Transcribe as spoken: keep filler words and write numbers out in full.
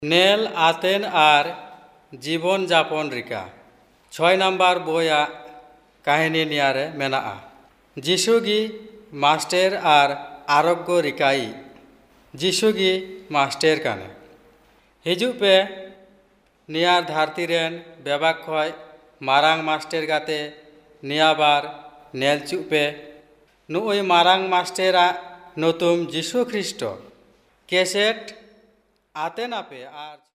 nail आतेन are जीवन जापन Rica छय नम्बर बोया काहिनी नियारे मेनाआ जिसुगी मास्टर आर आरोग्य रिकाई जिसुगी मास्टर काने हिजु पे नियार धरती रेन बेबाक खय मारांग मास्टर गाते नियाबार नेलचु पे नुई मारांग मास्टरा नतुम जिसु ख्रिस्ट केसेट आते ना पे आर